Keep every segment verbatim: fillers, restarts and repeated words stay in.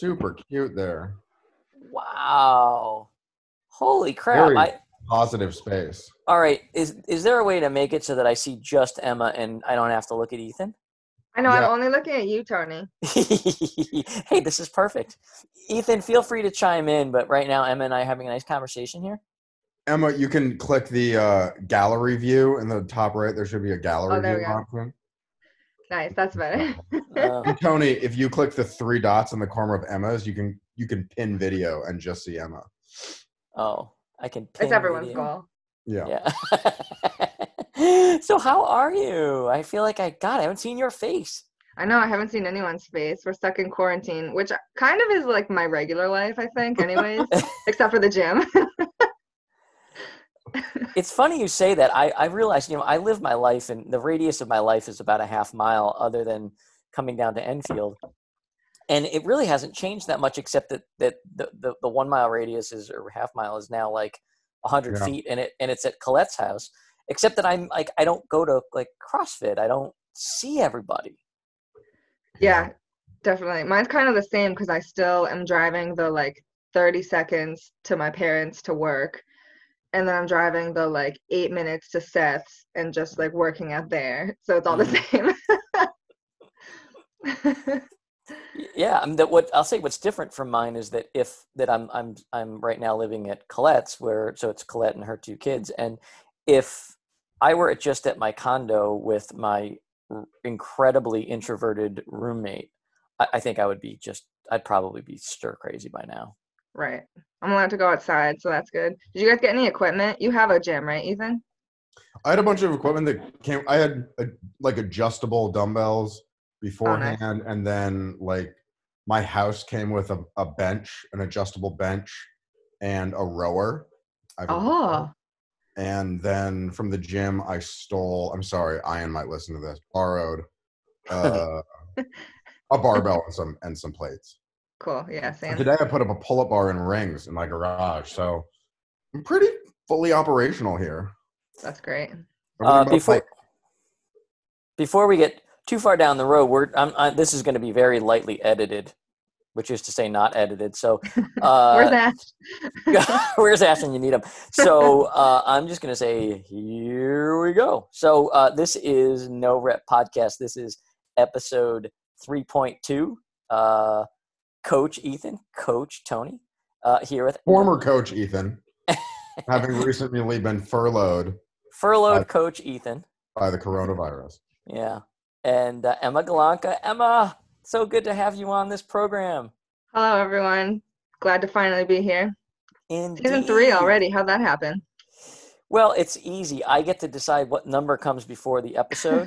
super cute there. Wow. Holy crap. Very I positive space. All right. Is is there a way to make it so that I see just Emma and I don't have to look at Ethan? I know, Yeah. I'm only looking at you, Tony. Hey, this is perfect. Ethan, feel free to chime in, but right now Emma and I are having a nice conversation here. Emma, you can click the uh, gallery view in the top right. There should be a gallery Oh, there view we go. option. Nice, that's better. Uh, And Tony, if you click the three dots in the corner of Emma's, you can you can pin video and just see Emma. oh, I can pin It's everyone's video. goal. Yeah. Yeah. So how are you? I feel like I God, I haven't seen your face. I know, I haven't seen anyone's face. We're stuck in quarantine, which kind of is like my regular life, I think, anyways, except for the gym. It's funny you say that. I, I realize, you know, I live my life and the radius of my life is about a half mile other than coming down to Enfield. And it really hasn't changed that much except that, that the, the, the one mile radius is or half mile is now like a hundred Yeah. feet and it and it's at Colette's house. Except that I'm like I don't go to like CrossFit. I don't see everybody. Yeah, definitely. Mine's kind of the same because I still am driving the like thirty seconds to my parents to work. And then I'm driving the like eight minutes to Seth's and just like working out there. So it's all the same. Yeah, I mean, that what I'll say what's different from mine is that if that I'm I'm I'm right now living at Colette's where so it's Colette and her two kids, and if I were just at my condo with my r- incredibly introverted roommate, I, I think I would be just I'd probably be stir crazy by now. Right. I'm allowed to go outside, so that's good. Did you guys get any equipment? You have a gym, right, Ethan? I had a bunch of equipment that came. I had a, like adjustable dumbbells beforehand, and then like my house came with a, a bench, an adjustable bench, and a rower. I have a Oh, rower. And then from the gym, I stole. I'm sorry, Ian might listen to this. Borrowed uh, a barbell and some and some plates. cool. Yeah, And same. today I put up a pull-up bar and rings in my garage, so I'm pretty fully operational here. That's great. Uh, Everything but before like- before we get too far down the road, we're I'm, I, this is going to be very lightly edited, which is to say not edited. So uh, Where's that? where's Ash when you need him? So uh, I'm just going to say, here we go. So uh, this is No Rep Podcast. This is episode three point two. Uh, Coach Ethan, Coach Tony, uh, here with former coach Ethan, having recently been furloughed furloughed uh, Coach Ethan. by the coronavirus. Yeah. And uh, Emma Galanka. Emma, so good to have you on this program. Hello, everyone. Glad to finally be here. Indeed. Season three already. How'd that happen? Well, it's easy. I get to decide what number comes before the episode.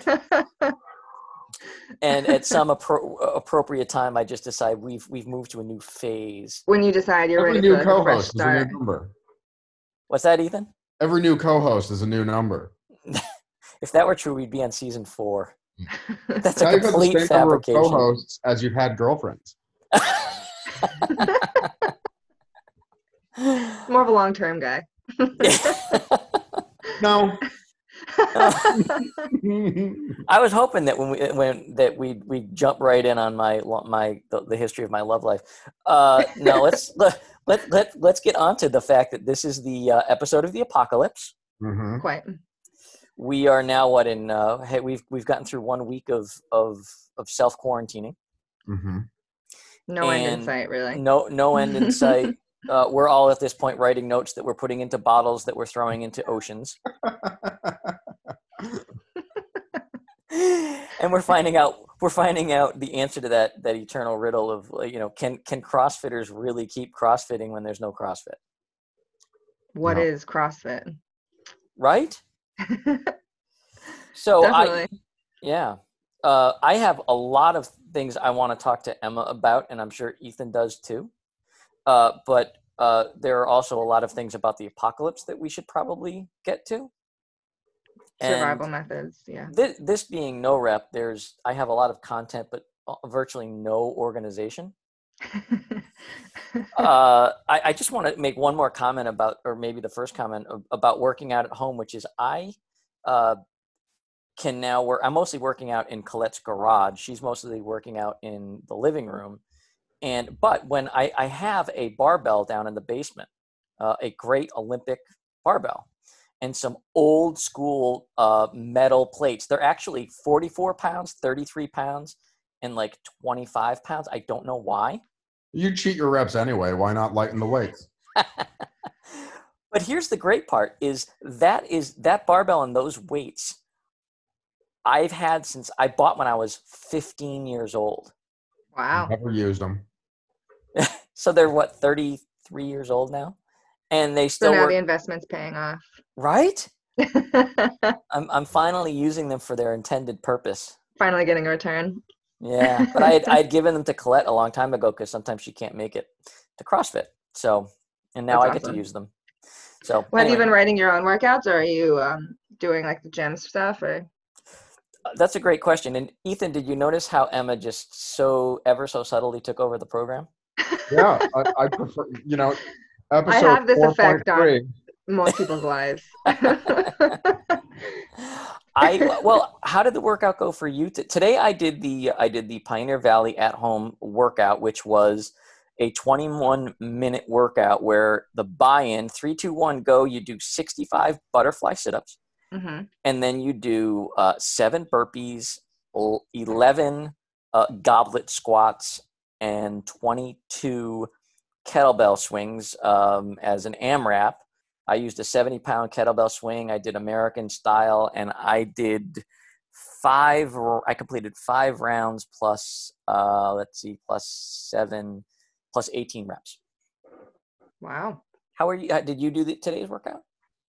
And at some appro- appropriate time, I just decide we've we've moved to a new phase. When you decide you're Every ready new for like, a fresh co-host is a new start. number. What's that, Ethan? Every new co-host is a new number. If that were true, we'd be on season four. That's Now a you've had the complete same number of fabrication. co-hosts as you've had girlfriends. More of a long-term guy. No. I was hoping that when we when that we we jump right in on my my the, the history of my love life. Uh, no, let's let let let let's get on to the fact that this is the uh, episode of the apocalypse. Mm-hmm. Quite. We are now what in uh, hey we've we've gotten through one week of of of self quarantining. Mm-hmm. No end in And sight, really. No no end in sight. Uh, we're all at this point writing notes that we're putting into bottles that we're throwing into oceans. And we're finding out we're finding out the answer to that that eternal riddle of you know can can CrossFitters really keep CrossFitting when there's no CrossFit? What No. is CrossFit? Right? So I Definitely. yeah. Uh, I have a lot of things I want to talk to Emma about, and I'm sure Ethan does too. Uh, but uh, there are also a lot of things about the apocalypse that we should probably get to. Survival And methods, yeah. This, this being no rep, there's I have a lot of content, but virtually no organization. uh, I, I just want to make one more comment about, or maybe the first comment about working out at home, which is I uh, can now work. I'm mostly working out in Colette's garage. She's mostly working out in the living room. and but when I, I have a barbell down in the basement, uh, a great Olympic barbell, and some old school uh, metal plates. They're actually forty-four pounds, thirty-three pounds, and like twenty-five pounds. I don't know why. You cheat your reps anyway. Why not lighten the weights? But here's the great part: is that is that barbell and those weights I've had since I bought when I was fifteen years old. Wow. Never used them. So they're what, thirty-three years old now, and they So still now work. the investment's paying off. Right? I'm I'm finally using them for their intended purpose. Finally getting a return. Yeah, but I had I had given them to Colette a long time ago because sometimes she can't make it to CrossFit. So, and now That's I get awesome. to use them. So, Well, have you anyway, been writing your own workouts, or are you um, doing like the gym stuff? Or that's a great question. And Ethan, did you notice how Emma just so ever so subtly took over the program? Yeah, I, I prefer, you know, I episode have this four point effect on three. most people's lives. I well, how did the workout go for you? T- today I did the I did the Pioneer Valley at home workout, which was a twenty-one minute workout where the buy-in three, two, one, go. You do sixty-five butterfly sit-ups, Mm-hmm. and then you do uh, seven burpees, el- eleven uh, goblet squats, and twenty-two kettlebell swings um, as an AMRAP. I used a seventy pound kettlebell swing. I did American style, and I did five, I completed five rounds plus, uh, let's see, plus seven, plus eighteen reps. Wow. How are you? uh, Did you do the, today's workout?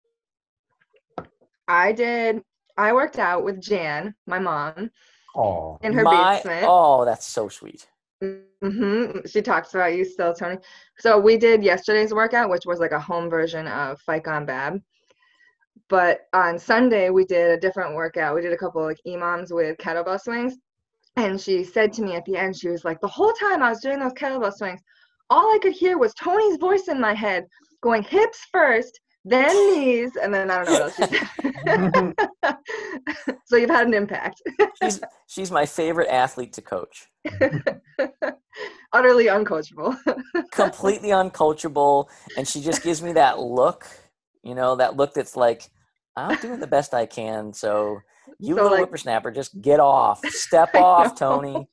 I did. I worked out with Jan, my mom, Oh, in her My, basement. oh, that's so sweet. Mm-hmm. She talks about you still, Tony. So we did yesterday's workout, which was like a home version of Fight Gone Bad. But on Sunday, we did a different workout. We did a couple like E M O Ms with kettlebell swings. And she said to me at the end, she was like, the whole time I was doing those kettlebell swings, all I could hear was Tony's voice in my head going hips first, then knees, and then I don't know what else she said. So you've had an impact. she's she's my favorite athlete to coach. Utterly uncoachable. Completely uncoachable, and she just gives me that look, you know, that look that's like, I'm doing the best I can, so you So, little like- whippersnapper, just get off, step off, Tony.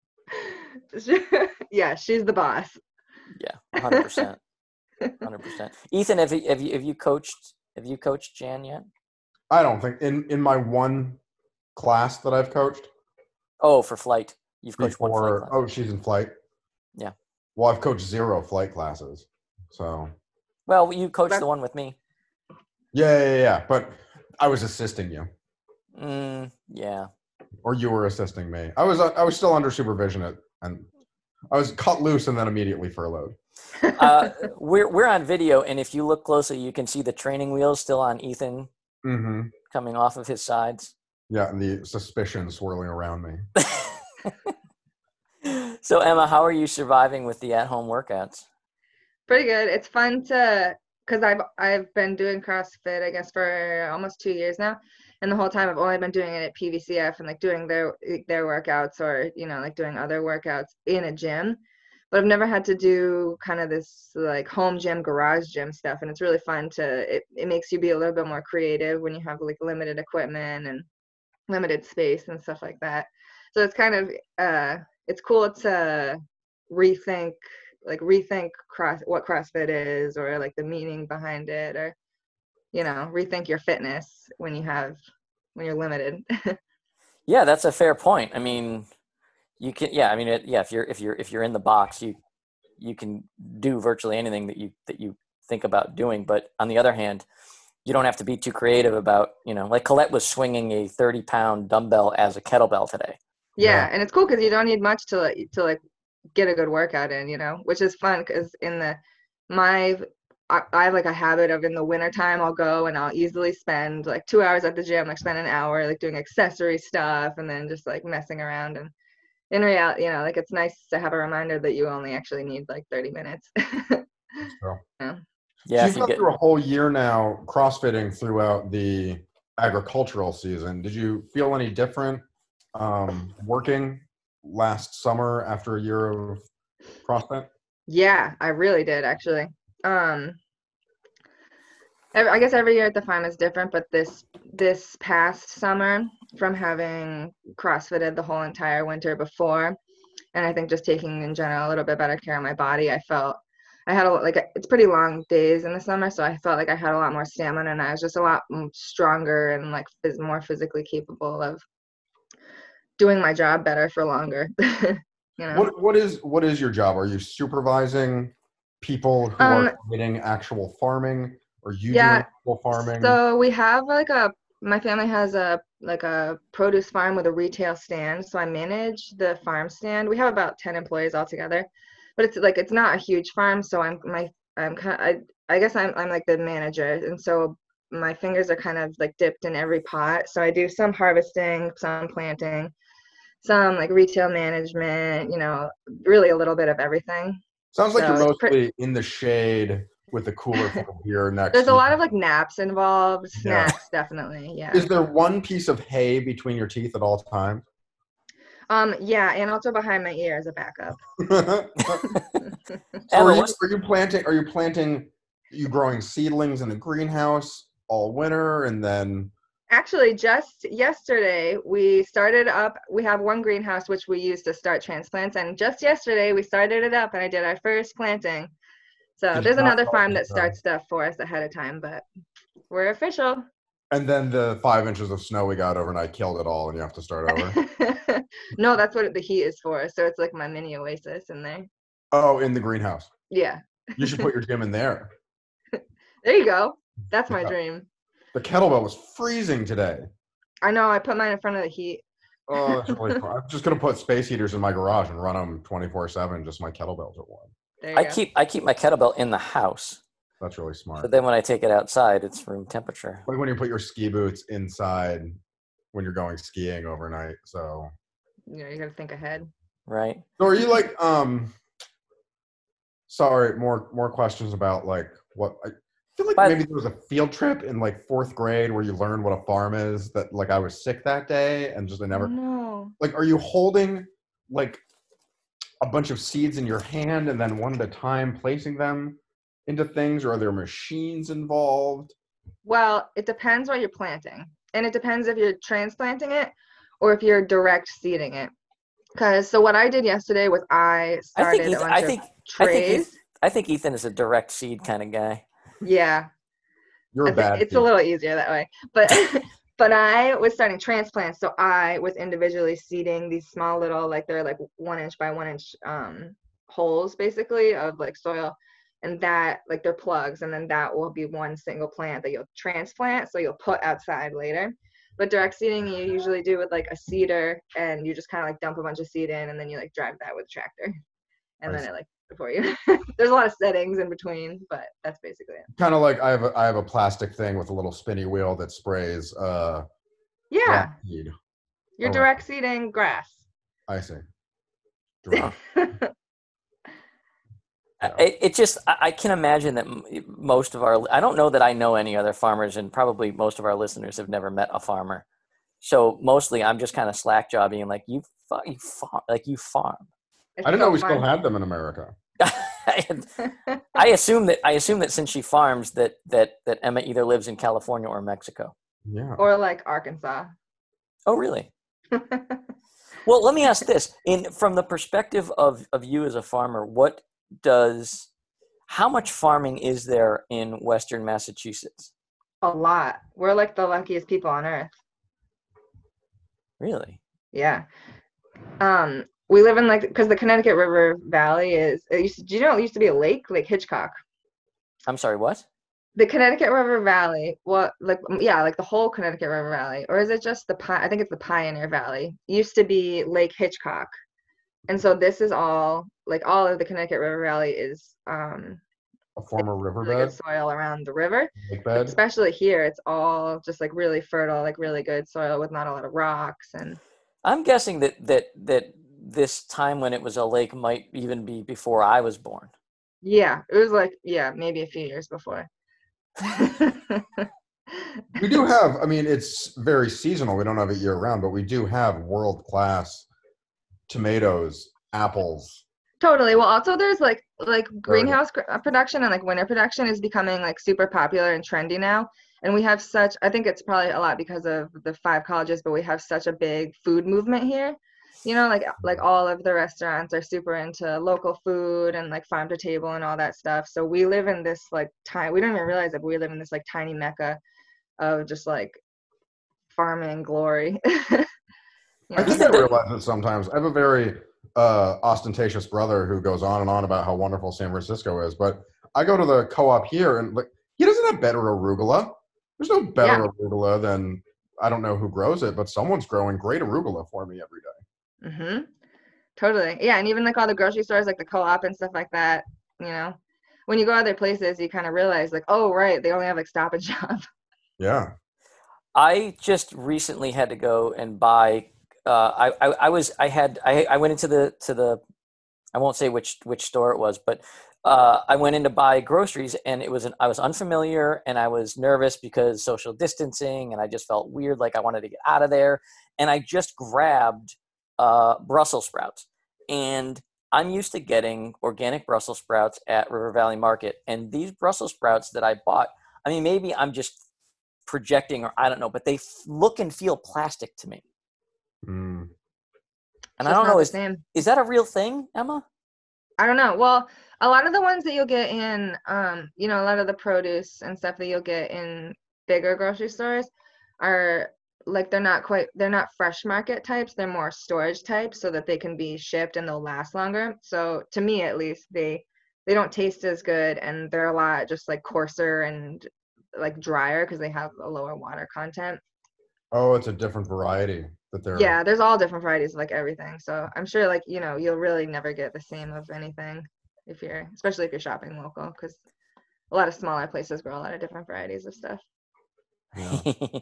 Yeah, she's the boss. Yeah, one hundred percent, one hundred percent. Ethan, have you have you have you coached have you coached Jan yet? I don't think in in my one class that I've coached Oh, for flight, you've coached one flight before. class. Oh, she's in flight. Yeah. Well, I've coached zero flight classes. So Well, you coached That's- the one with me. yeah, yeah, yeah. But I was assisting you, Mm, yeah. or you were assisting me. I was I was still under supervision at, and I was cut loose and then immediately furloughed. Uh, we're we're on video, and if you look closely, you can see the training wheels still on Ethan Mm-hmm. coming off of his sides. Yeah, and the suspicion swirling around me. So Emma, how are you surviving with the at-home workouts? Pretty good. It's fun to, because I've I've been doing CrossFit, I guess, for almost two years now, and the whole time I've only been doing it at P V C F and like doing their their workouts, or you know, like doing other workouts in a gym. But I've never had to do kind of this like home gym, garage gym stuff, and it's really fun to. It it makes you be a little bit more creative when you have like limited equipment and limited space and stuff like that. So it's kind of uh, it's cool to rethink like rethink cross what CrossFit is, or like the meaning behind it, or you know, rethink your fitness when you have when you're limited. Yeah, that's a fair point. I mean, you can. Yeah, I mean, it, yeah. If you're if you're if you're in the box, you you can do virtually anything that you that you think about doing. But on the other hand, you don't have to be too creative about, you know, like Colette was swinging a thirty pound dumbbell as a kettlebell today. Yeah, Yeah. and it's cool because you don't need much to like to like get a good workout in, you know, which is fun because in the my I, I have like a habit of in the wintertime I'll go and I'll easily spend like two hours at the gym, like spend an hour like doing accessory stuff and then just like messing around. And in reality, you know, like it's nice to have a reminder that you only actually need like thirty minutes. So, Yeah. Yeah, so if you've you gone get through a whole year now CrossFitting throughout the agricultural season. Did you feel any different um, working last summer after a year of CrossFit? Yeah, I really did actually. Um, every, I guess every year at the farm is different, but this this past summer, from having CrossFitted the whole entire winter before, and I think just taking in general a little bit better care of my body, I felt I had a like it's pretty long days in the summer, so I felt like I had a lot more stamina and I was just a lot stronger and like phys- more physically capable of doing my job better for longer. You know. What what is what is your job? Are you supervising people who Um, are committing actual farming? Are you doing yeah, actual farming? so we have like a my family has a like a produce farm with a retail stand, so I manage the farm stand. We have about ten employees altogether, but it's like it's not a huge farm, so I'm my I'm kind I I guess I'm I'm like the manager, and so my fingers are kind of like dipped in every pot. So I do some harvesting, some planting, some like retail management, you know, really a little bit of everything. Sounds like you're So it's pretty mostly in the shade with a cooler full of beer next there's to a you. lot of like naps involved, Yeah. snacks definitely, yeah. Is there one piece of hay between your teeth at all times? Um, yeah, and also behind my ear as a backup. So Emma, are you what's are you planting are you planting are you growing seedlings in the greenhouse all winter and then Actually, just yesterday we started up. We have one greenhouse which we use to start transplants, and just yesterday we started it up, and I did our first planting. So did you there's not another know farm that, that uh, starts stuff for us ahead of time, but we're official. and then the five inches of snow we got overnight killed it all and you have to start over? No, that's what the heat is for. So it's like my mini oasis in there. Oh, in the greenhouse. Yeah, You should put your gym in there. there you go. That's my Yeah. dream. The kettlebell was freezing today. I know. I put mine in front of the heat. Oh, that's really fun. I'm just gonna put space heaters in my garage and run them twenty-four seven. Just my kettlebells are warm. There you I go. keep I keep my kettlebell in the house. That's really So smart. then when I take it outside, it's room temperature. Like when you put your ski boots inside when you're going skiing overnight. So, You know, you got to think ahead. Right. so are you like um? Sorry, more more questions about like what I feel like But maybe there was a field trip in like fourth grade where you learned what a farm is. That like I was sick that day and just I Oh, never no. like. Are you holding like a bunch of seeds in your hand and then one at a time placing them into things, or are there machines involved? Well, it depends what you're planting. And it depends if you're transplanting it or if you're direct seeding it. Because so what I did yesterday was I I think started a Ethan, bunch I of think I think trays. Ethan, I think Ethan is a direct seed kind of guy. Yeah, You're I a think bad it's a seed. little easier that way. But but I was starting transplants, so I was individually seeding these small little like they're like one inch by one inch um holes basically of like soil. And that like they're plugs, and then that will be one single plant that you'll transplant, so you'll put outside later. But direct seeding you usually do with like a seeder, and you just kind of like dump a bunch of seed in, and then you like drive that with a tractor, and I then see. it like for you. There's a lot of settings in between, but that's basically it. Kind of like I have a, I have a plastic thing with a little spinny wheel that sprays uh grass Yeah, seed. you're around. direct seeding grass. I see. Direct. Yeah. It, it just I, I can imagine that m- most of our I don't know that I know any other farmers, and probably most of our listeners have never met a farmer. So mostly I'm just kind of slack jobbing and like you fa- you farm like you farm. It's I didn't so know we still fun. had them in America. And I assume that I assume that since she farms that that that Emma either lives in California or Mexico. Yeah. Or like Arkansas. Oh, really? Well, let me ask this: in from the perspective of of you as a farmer, what does how much farming is there in Western Massachusetts? A lot. We're like the luckiest people on earth. Really? Yeah. Um, we live in like because the Connecticut River Valley is it used to, do you know it used to be a lake, Lake Hitchcock. I'm sorry, what? The Connecticut River Valley, what like yeah, like the whole Connecticut River Valley, or is it just the Pi- I think it's the Pioneer Valley. Used to be Lake Hitchcock. And so this is all like all of the Connecticut River Valley is um A former really good riverbed, soil around the river. lake But bed. especially here, it's all just like really fertile, like really good soil with not a lot of rocks. And I'm guessing that that that this time when it was a lake might even be before I was born. yeah, it was like yeah, maybe a few years before. We do have, I mean, it's very seasonal. We don't have it year round, but we do have world class tomatoes, apples, Totally. Well, also there's like like Very good. greenhouse gr- uh, production and like winter production is becoming like super popular and trendy now. And we have such, I think it's probably a lot because of the five colleges, but we have such a big food movement here. You know, like like all of the restaurants are super into local food and like farm to table and all that stuff. So we live in this like time, we don't even realize it, but we live in this like tiny mecca of just like farming glory. You I know? think I realize it sometimes. I have a very uh, ostentatious brother who goes on and on about how wonderful San Francisco is, but I go to the co-op here and like he doesn't have better arugula. There's no better Yeah. arugula than I don't know who grows it, but someone's growing great arugula for me every day. Mm-hmm. Totally. Yeah, and even like all the grocery stores, like the co-op and stuff like that, you know. When you go other places, you kind of realize like, oh, right, they only have like Stop and Shop. Yeah. I just recently had to go and buy. Uh, I, I I was I had I I went into the to the I won't say which which store it was, but uh, I went in to buy groceries, and it was an I was unfamiliar, and I was nervous because social distancing, and I just felt weird, like I wanted to get out of there, and I just grabbed uh, Brussels sprouts, and I'm used to getting organic Brussels sprouts at River Valley Market, and these Brussels sprouts that I bought, I mean, maybe I'm just projecting or I don't know, but they f- look and feel plastic to me. Mm. And So I it's don't not know, the is same. is that a real thing, Emma? I don't know. Well, a lot of the ones that you'll get in, um, you know, a lot of the produce and stuff that you'll get in bigger grocery stores are like they're not quite they're not fresh market types. They're more storage types so that they can be shipped and they'll last longer. So to me at least, they they don't taste as good and they're a lot just like coarser and like drier because they have a lower water content. Oh, it's a different variety that they're. Yeah, there's all different varieties of like everything. So I'm sure like, you know, you'll really never get the same of anything if you're, especially if you're shopping local, because a lot of smaller places grow a lot of different varieties of stuff. Yeah.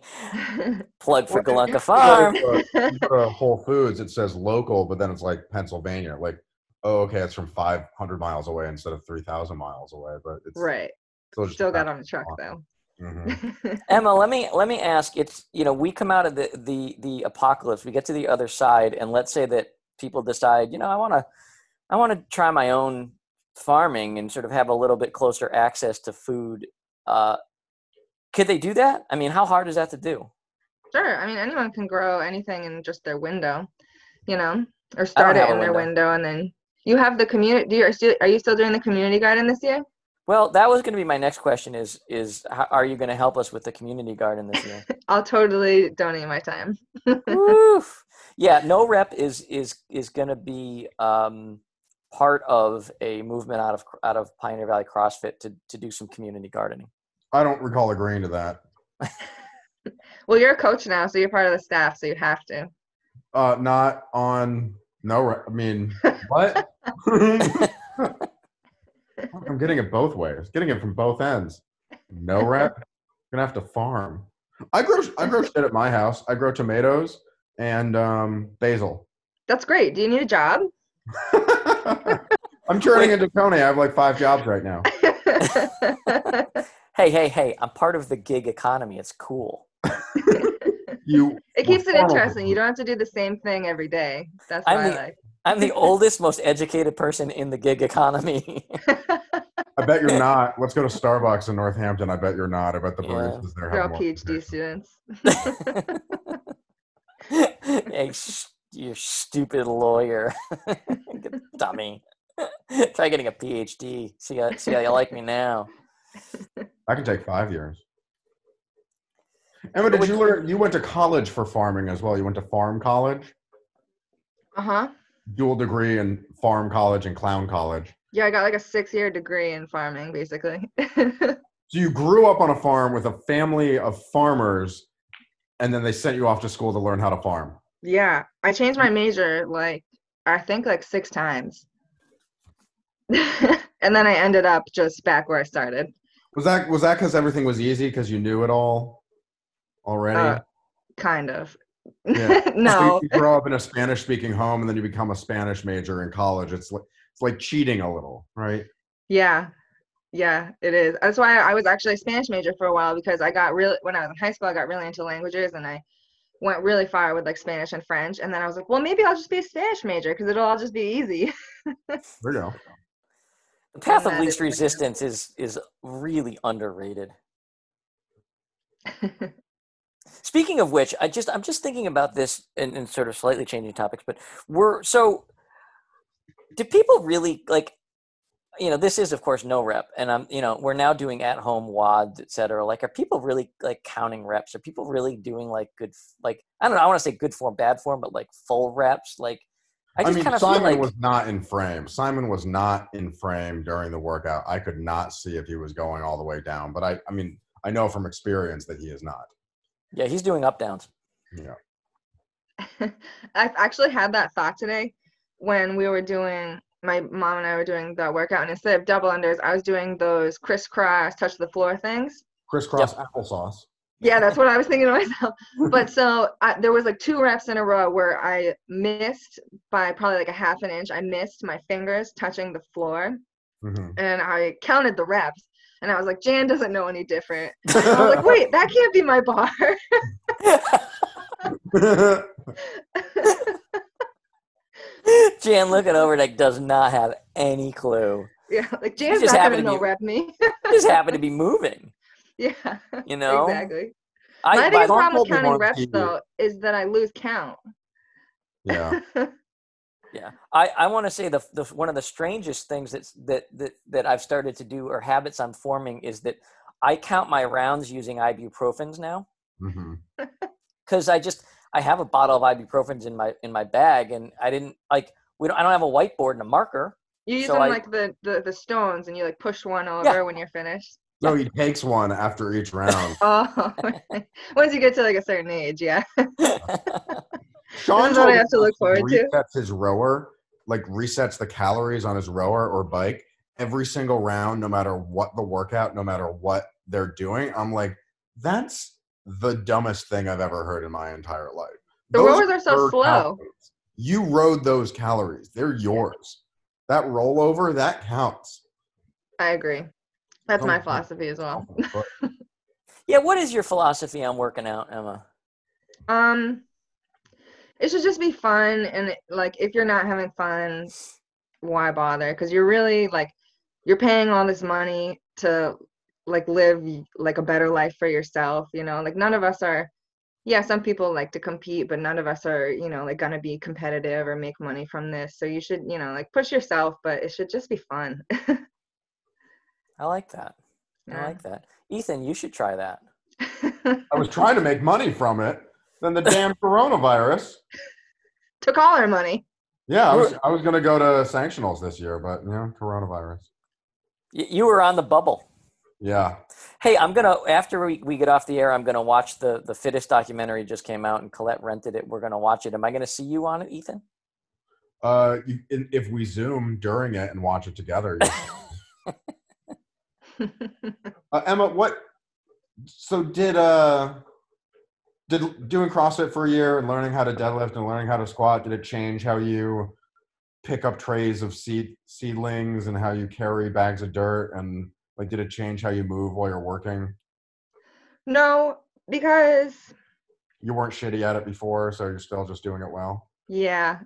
Plug for Well, you Galunka you go Farm. to, you go to Whole Foods, it says local, but then it's like Pennsylvania. Like, oh, okay, it's from five hundred miles away instead of three thousand miles away, but it's Right. still just a Still got fact. on the truck though. Mm-hmm. Emma, let me let me ask. It's you know we come out of the the the apocalypse. We get to the other side, and let's say that people decide, you know, I want to I want to try my own farming and sort of have a little bit closer access to food. Uh, could they do that? I mean, how hard is that to do? Sure. I mean, anyone can grow anything in just their window, you know, or I don't start it have a in their window. window and then you have the community. Do you, are, still, are you still doing the community garden this year? Well, that was going to be my next question. Is is how, are you going to help us with the community garden this year? I'll totally donate my time. Woof. Yeah, no rep is is is going to be um, part of a movement out of out of Pioneer Valley CrossFit to to do some community gardening. I don't recall agreeing to that. Well, you're a coach now, so you're part of the staff, so you have to. Uh, not on. No, re- I mean, what? I'm getting it both ways. Getting it from both ends. No rep. Gonna have to farm. I grow. I grow shit at my house. I grow tomatoes and um, basil. That's great. Do you need a job? I'm turning Wait. into Tony. I have like five jobs right now. Hey, hey, hey! I'm part of the gig economy. It's cool. You. It were keeps it formal- interesting. You don't have to do the same thing every day. That's I'm what I the like. I'm the oldest, most educated person in the gig economy. I bet you're not. Let's go to Starbucks in Northampton. I bet you're not. I bet the Yeah. baristas there They're have all more. PhD students. Hey, sh- you stupid lawyer, dummy! Try getting a PhD. See how see how you like me now. I can take five years. Emma, But did would- you learn? You went to college for farming as well. You went to farm college, Uh-huh. dual degree in farm college and clown college. Yeah, I got like a six-year degree in farming, basically. So you grew up on a farm with a family of farmers, and then they sent you off to school to learn how to farm. Yeah, I changed my major like I think like six times. And then I ended up just back where I started. Was that was that because everything was easy because you knew it all already? Uh, kind of. Yeah. So No. you grow up in a Spanish-speaking home, and then you become a Spanish major in college. It's like it's like cheating a little, right? Yeah. Yeah, it is. That's why I was actually a Spanish major for a while because I got really when I was in high school, I got really into languages and I went really far with like Spanish and French, and then I was like, well, maybe I'll just be a Spanish major because it'll all just be easy. There you go. The path And of that least is- resistance is is really underrated. Speaking of which, I just I'm just thinking about this and, and sort of slightly changing topics, but we're so do people really like you know, this is of course no rep, and I'm you know, we're now doing at home W O Ds, et cetera. Like, are people really like counting reps? Are people really doing like good like I don't know, I want to say good form, bad form, but like full reps? Like I I, just mean, kind of Simon feel like was not in frame. Simon was not in frame during the workout. I could not see if he was going all the way down, but I, I mean, I know from experience that he is not. yeah, he's doing up downs. Yeah. I've actually had that thought today when we were doing, my mom and I were doing the workout, and instead of double unders, I was doing those crisscross touch the floor things. Crisscross Yep. applesauce. Yeah, that's what I was thinking to myself. But so I, there was like two reps in a row where I missed by probably like a half an inch. I missed my fingers touching the floor, Mm-hmm. and I counted the reps. And I was like, Jan doesn't know any different. And I was like, wait, that can't be my bar. Jan looking over like does not have any clue. Yeah, like Jan's just not happened gonna to know be- rep me. Just happened to be moving. Yeah, You know? exactly. I, My by biggest the- problem with told me counting once reps he- though is that I lose count. Yeah. Yeah, I, I want to say the, the one of the strangest things that's that, that that I've started to do or habits I'm forming is that I count my rounds using ibuprofens now Mm-hmm. because I just I have a bottle of ibuprofens in my in my bag and I didn't like we don't I don't have a whiteboard and a marker. You use So them I- like the, the the stones, and you like push one over Yeah. when you're finished. No, he takes one after each round. Oh, once you get to like a certain age, yeah. Sean This is what I told have to me look he forward to. resets his rower, like resets the calories on his rower or bike every single round, no matter what the workout, no matter what they're doing. I'm like, that's the dumbest thing I've ever heard in my entire life. The Those rowers are so your slow. calories. You rode those calories. They're yours. That rollover, that counts. I agree. That's my Oh, philosophy as well. But Yeah, what is your philosophy on working out, Emma? Um, it should just be fun, and like if you're not having fun, why bother? Because you're really like you're paying all this money to like live like a better life for yourself. You know, like none of us are. Yeah, some people like to compete, but none of us are, you know, like gonna be competitive or make money from this. So you should, you know, like push yourself, but it should just be fun. I like that. I Yeah. like that. Ethan, you should try that. I was trying to make money from it. Then the damn coronavirus. Took all our money. Yeah, I was I was gonna go to sanctionals this year, but you know, coronavirus. Y- you were on the bubble. Yeah. Hey, I'm gonna after we, we get off the air, I'm gonna watch the the fittest documentary just came out and Colette rented it. We're gonna watch it. Am I gonna see you on it, Ethan? Uh, you, in, if we Zoom during it and watch it together. You uh, Emma, what? So did uh, did doing CrossFit for a year and learning how to deadlift and learning how to squat, did it change how you pick up trays of seed seedlings and how you carry bags of dirt, and like did it change how you move while you're working? No, because You weren't shitty at it before, so you're still just doing it well. yeah.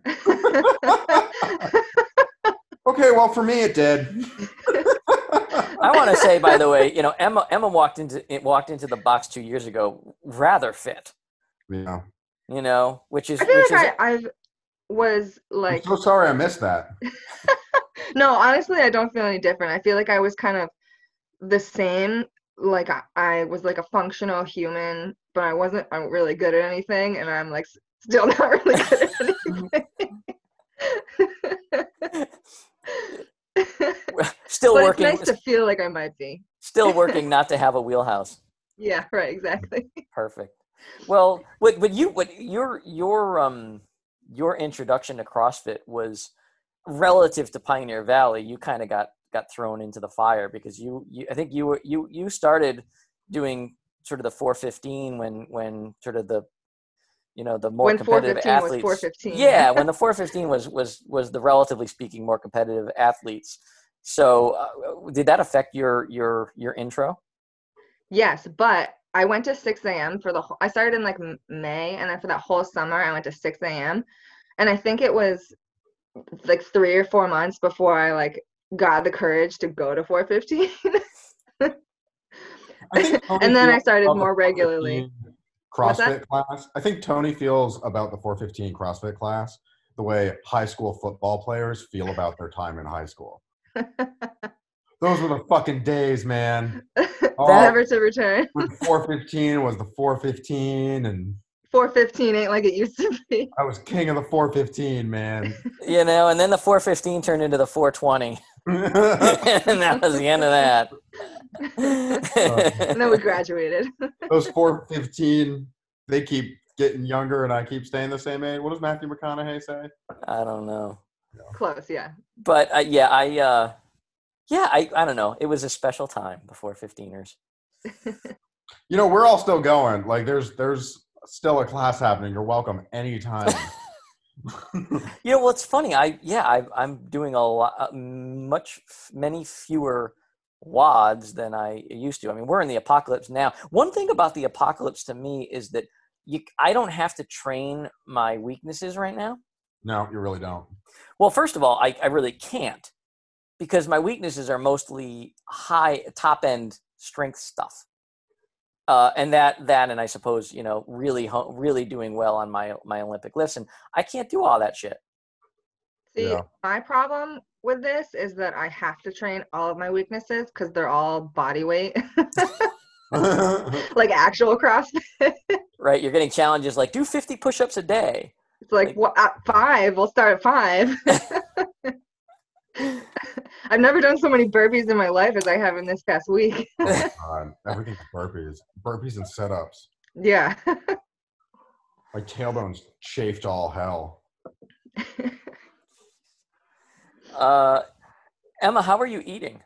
Okay, well for me it did. I want to say, by the way, you know, Emma Emma walked into walked into the box two years ago, rather fit. Yeah. You know, which is I feel which like is I, I've was like I'm so sorry I missed that. no, honestly, I don't feel any different. I feel like I was kind of the same. Like I, I was like a functional human, but I wasn't I'm really good at anything, and I'm like s- still not really good at anything. still but working. it's nice to feel like I might be. Still working not to have a wheelhouse. Yeah, right, exactly. Perfect. Well, what what you what your your um your introduction to CrossFit was relative to Pioneer Valley. You kind of got got thrown into the fire because you you I think you were you you started doing sort of the four fifteen when when sort of the you know the more When competitive four fifteen was athletes. four fifteen. Yeah, when the four fifteen was was was the relatively speaking more competitive athletes. So uh, did that affect your your your intro? Yes, but I went to six a.m. for the whole, I started in like May, and then for that whole summer I went to six a.m. and I think it was like three or four months before I like got the courage to go to four fifteen. I think and then I started more regularly. CrossFit class. I think Tony feels about the four fifteen CrossFit class the way high school football players feel about their time in high school. Those were the fucking days, man. Oh, never to return. When four fifteen was the four fifteen, and four fifteen ain't like it used to be. I was king of the four fifteen, man. You know, and then the four fifteen turned into the four twenty. And that was the end of that. And then we graduated. Those four fifteen, they keep getting younger and I keep staying the same age. What does Matthew McConaughey say? I don't know. Close, yeah. But uh, yeah, I, uh, yeah, I, I don't know. It was a special time, the four fifteeners. You know, we're all still going. Like, there's there's still a class happening. You're welcome anytime. You know, well, it's funny. I yeah, I, I'm doing a lot, much, many fewer W O Ds than I used to. I mean, we're in the apocalypse now. One thing about the apocalypse to me is that you, I don't have to train my weaknesses right now. No, you really don't. Well, first of all, I, I really can't, because my weaknesses are mostly high, top end strength stuff. Uh, and that, that, and I suppose, you know, really, really doing well on my, my Olympic lifts. And I can't do all that shit. See, Yeah. My problem with this is that I have to train all of my weaknesses because they're all body weight. Like actual CrossFit. Right. You're getting challenges like do fifty push-ups a day. It's like, like well, at five, we'll start at five. I've never done so many burpees in my life as I have in this past week. Oh, God. Everything's burpees. Burpees and sit-ups. Yeah. My tailbone's chafed all hell. Uh, Emma, how are you eating?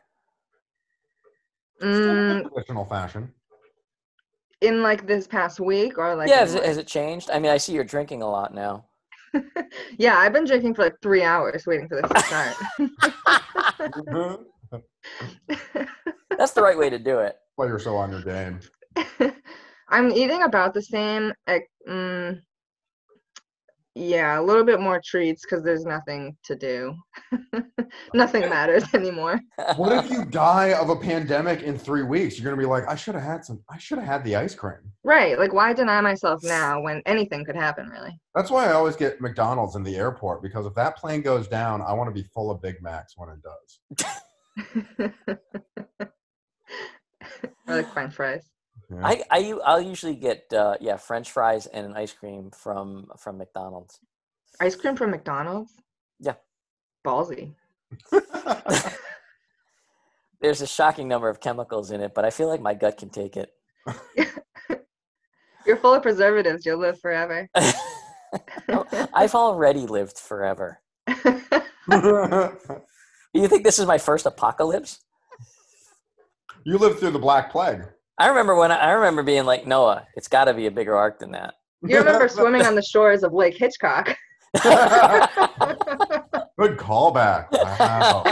Mm, traditional fashion. In like this past week or like yeah, has it, has it changed? I mean, I see you're drinking a lot now. Yeah, I've been drinking for like three hours waiting for this to start. That's the right way to do it. Why you're so on your game. I'm eating about the same. Um, yeah, a little bit more treats because there's nothing to do. Nothing matters anymore. What if you die of a pandemic in three weeks? You're gonna be like, I should have had some. I should have had the ice cream. Right. Like, why deny myself now when anything could happen? Really. That's why I always get McDonald's in the airport, because if that plane goes down, I want to be full of Big Macs when it does. Or like French fries. Yeah. I, I I'll usually get uh, yeah French fries and an ice cream from from McDonald's. Ice cream from McDonald's? Yeah. Ballsy. There's a shocking number of chemicals in it, but I feel like my gut can take it. You're full of preservatives. You'll live forever. I've already lived forever. You think this is my first apocalypse? You lived through the Black Plague. I remember when I, I remember being like, Noah, it's got to be a bigger arc than that. You remember swimming on the shores of Lake Hitchcock. Good callback. Wow.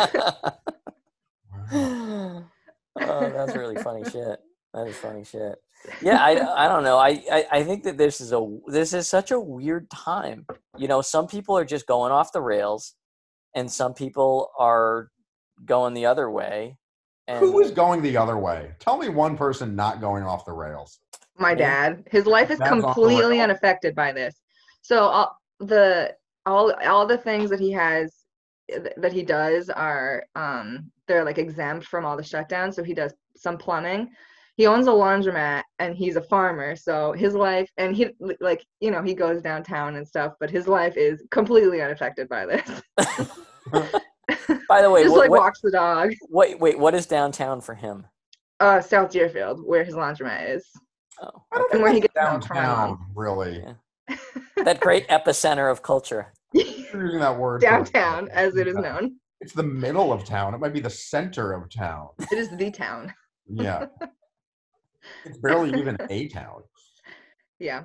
Wow. Oh, that's really funny shit. That is funny shit. Yeah, I, I don't know. I, I, I think that this is a this is such a weird time. You know, some people are just going off the rails, and some people are going the other way. And who is going the other way? Tell me one person not going off the rails. My dad. His life is Dad's completely unaffected by this. So all the all all the things that he has that he does are um they're like exempt from all the shutdowns. So he does some plumbing. He owns a laundromat and he's a farmer. So his life, and he like, you know, he goes downtown and stuff, but his life is completely unaffected by this. By the way, just what, like what, walks the dog. Wait, wait, what is downtown for him? Uh, South Deerfield, where his laundromat is. Oh, I don't and where he gets downtown, really. Yeah. That great epicenter of culture. You're using that word. Downtown, as it is known. It's the middle of town. It might be the center of town. It is the town. Yeah. It's barely even a town. Yeah.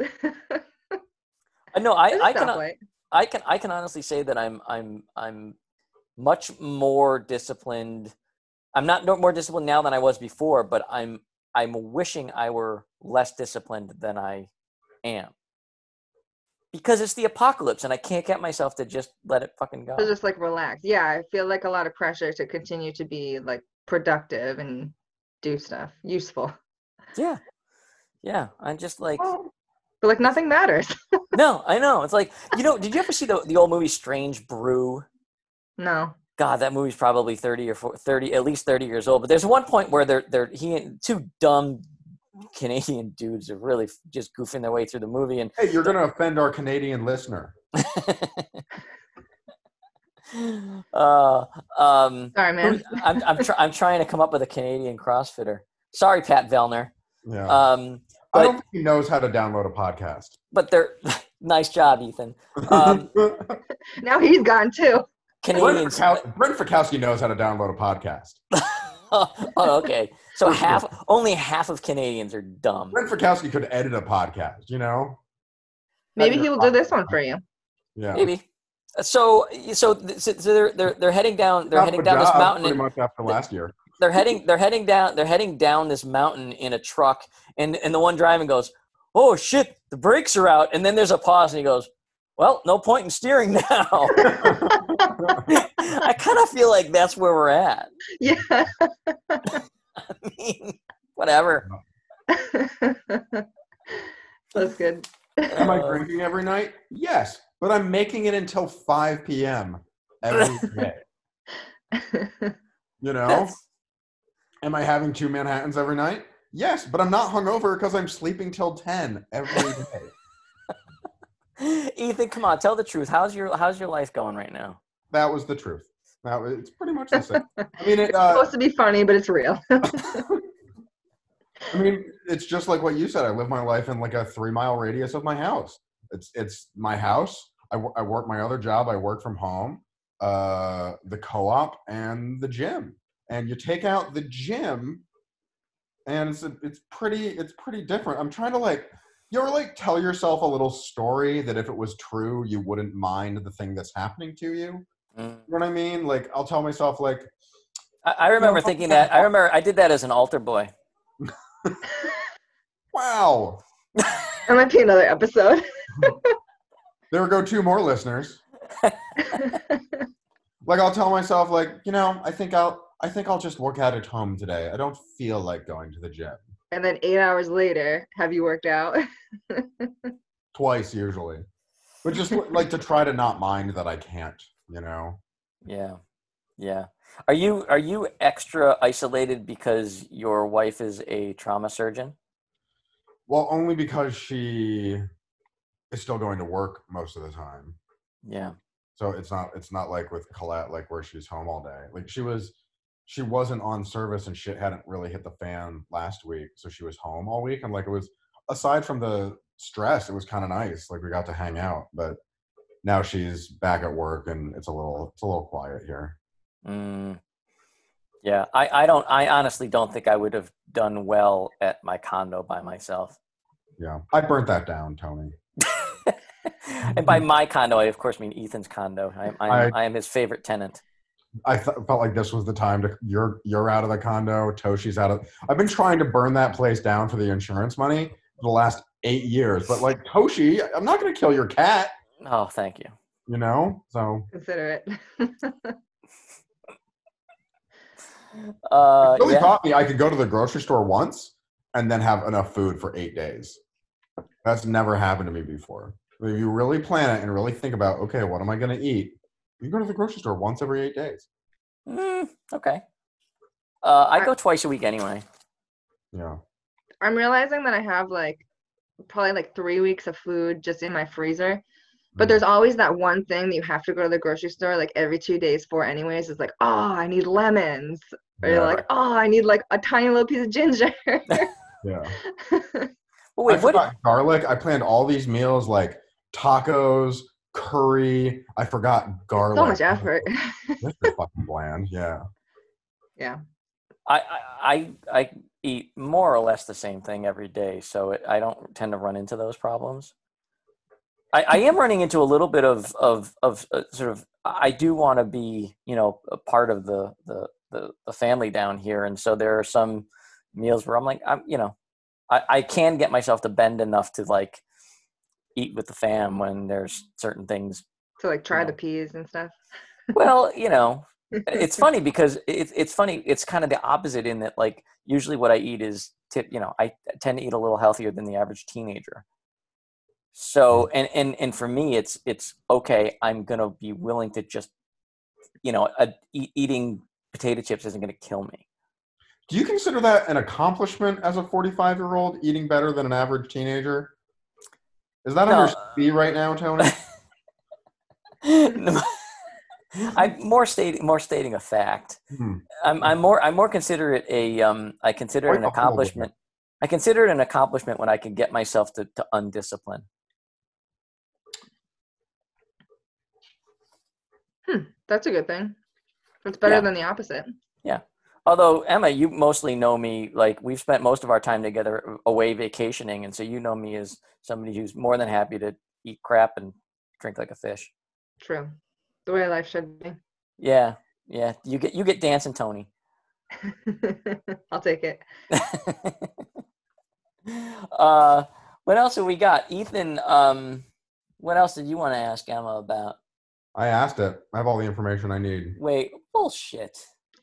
No, I, I can, I can, I can honestly say that I'm, I'm, I'm much more disciplined. I'm not more disciplined now than I was before, but I'm, I'm wishing I were less disciplined than I am. Because it's the apocalypse and I can't get myself to just let it fucking go. So just like relax. Yeah, I feel like a lot of pressure to continue to be like productive and do stuff useful. Yeah. Yeah. I'm just like, but like nothing matters. no, I know. It's like, you know, did you ever see the, the old movie Strange Brew? No. God, that movie's probably thirty or forty, thirty, at least thirty years old. But there's one point where they're, they're, he and two dumb Canadian dudes are really just goofing their way through the movie. And hey, you're going to offend our Canadian listener. uh, um, Sorry, man. I'm, I'm, try, I'm trying to come up with a Canadian CrossFitter. Sorry, Pat Vellner. Yeah. Um, but, I don't think he knows how to download a podcast. But they're nice job, Ethan. Um, now he's gone too. Canadians. Brent Fikowski knows how to download a podcast. oh, okay. So half, only half of Canadians are dumb. Brent Fikowski could edit a podcast, you know? Maybe he will do this one for you. Yeah. Maybe. So, so, so they're they're they're heading down. They're Not heading the down job, this mountain. Pretty much after last year. They're heading. They're heading down. They're heading down this mountain in a truck, and and the one driving goes, "Oh shit, the brakes are out." And then there's a pause, and he goes, "Well, no point in steering now." I kind of feel like that's where we're at. Yeah. I mean, whatever. That's good. Am I drinking every night? Yes, but I'm making it until five p.m. every day. You know? That's... Am I having two Manhattans every night? Yes, but I'm not hungover because I'm sleeping till ten every day. Ethan, come on, tell the truth. How's your How's your life going right now? That was the truth. That was, it's pretty much the same. I mean, it, it's uh, supposed to be funny, but it's real. I mean, it's just like what you said. I live my life in like a three mile radius of my house. It's it's my house. I, I work my other job. I work from home, uh, the co-op, and the gym. And you take out the gym, and it's it's pretty it's pretty different. I'm trying to like, you ever like tell yourself a little story that if it was true, you wouldn't mind the thing that's happening to you. Mm. You know what I mean? Like I'll tell myself like. I, I remember you know, thinking that. I remember I did that as an altar boy. Wow. That might be another episode. There go two more listeners. Like I'll tell myself like, you know, I think I'll I think I'll just work out at home today. I don't feel like going to the gym. And then eight hours later, have you worked out? Twice usually. But just like to try to not mind that I can't, you know. Yeah. Yeah. Are you are you extra isolated because your wife is a trauma surgeon? Well, only because she is still going to work most of the time. Yeah. So it's not it's not like with Colette, like where she's home all day. Like she was she wasn't on service and shit hadn't really hit the fan last week, so she was home all week. And like it was, aside from the stress, it was kind of nice. Like we got to hang out, but now she's back at work and it's a little it's a little quiet here. Mm. Yeah, I, I don't I honestly don't think I would have done well at my condo by myself. Yeah, I burnt that down, Tony. And by my condo, I of course mean Ethan's condo. I, I'm, I, I am his favorite tenant. I th- felt like this was the time to you're you're out of the condo. Toshi's out of. I've been trying to burn that place down for the insurance money for the last eight years, but like Toshi, I'm not going to kill your cat. Oh, thank you. You know, so consider it. uh, it really yeah. taught me I could go to the grocery store once and then have enough food for eight days. That's never happened to me before. If you really plan it and really think about, okay, what am I going to eat? You go to the grocery store once every eight days. Mm, okay. Uh, I go twice a week anyway. Yeah. I'm realizing that I have like probably like three weeks of food just in my freezer. But there's always that one thing that you have to go to the grocery store like every two days for anyways. It's like, oh, I need lemons. Or Yeah. you're like, oh, I need like a tiny little piece of ginger. Yeah. Well, wait, I what? forgot garlic. I planned all these meals like tacos, curry. I forgot garlic. So much effort. This is fucking bland. Yeah. Yeah. I, I I eat more or less the same thing every day, so it, I don't tend to run into those problems. I, I am running into a little bit of of of uh, sort of. I do want to be, you know, a part of the, the the the family down here, and so there are some meals where I'm like, I'm, you know, I, I can get myself to bend enough to like eat with the fam when there's certain things. So like try you know. the peas and stuff. Well, you know, it's funny because it's it's funny. It's kind of the opposite in that like usually what I eat is tip. You know, I tend to eat a little healthier than the average teenager. So and and and for me, it's it's okay. I'm gonna be willing to just, you know, a, e- eating potato chips isn't gonna kill me. Do you consider that an accomplishment as a forty-five year old eating better than an average teenager? Is that No. under C right now, Tony? No, I'm more stating more stating a fact. Hmm. I'm I'm more I'm more consider it a um I consider it Quite an the whole accomplishment. I consider it an accomplishment when I can get myself to, to undiscipline. Hmm, that's a good thing. It's better Yeah. than the opposite. Yeah. Although Emma, you mostly know me like we've spent most of our time together away vacationing, and so you know me as somebody who's more than happy to eat crap and drink like a fish. True. The way life should be. Yeah, yeah. You get you get dancing, Tony. I'll take it. uh, what else have we got, Ethan? Um, what else did you want to ask Emma about? I asked it. I have all the information I need. Wait, bullshit.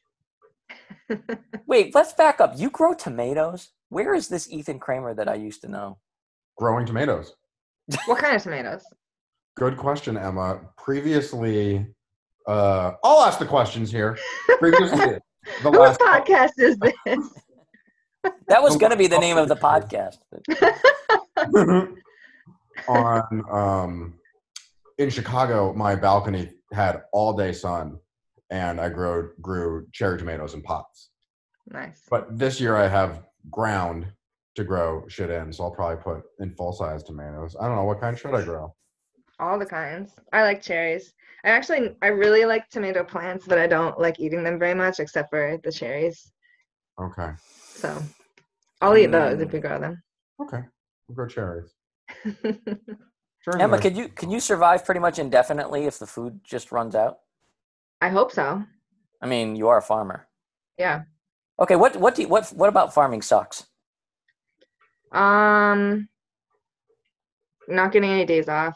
Wait, let's back up. You grow tomatoes? Where is this Ethan Kramer that I used to know? Growing tomatoes. What kind of tomatoes? Good question, Emma. Previously, uh, I'll ask the questions here. Previously, the Whose last podcast is this? That was going to be the name of the podcast. on um, in Chicago, my balcony had all day sun, and I grew grew cherry tomatoes in pots. Nice. But this year, I have ground to grow shit in, so I'll probably put in full size tomatoes. I don't know what kind should I grow. All the kinds. I like cherries. I actually, I really like tomato plants, but I don't like eating them very much, except for the cherries. Okay. So, I'll eat those Mm. if we grow them. Okay. We'll grow cherries. Cherries Emma, are- could you can you survive pretty much indefinitely if the food just runs out? I hope so. I mean, you are a farmer. Yeah. Okay, what what do you, what what about farming sucks? Um, not getting any days off.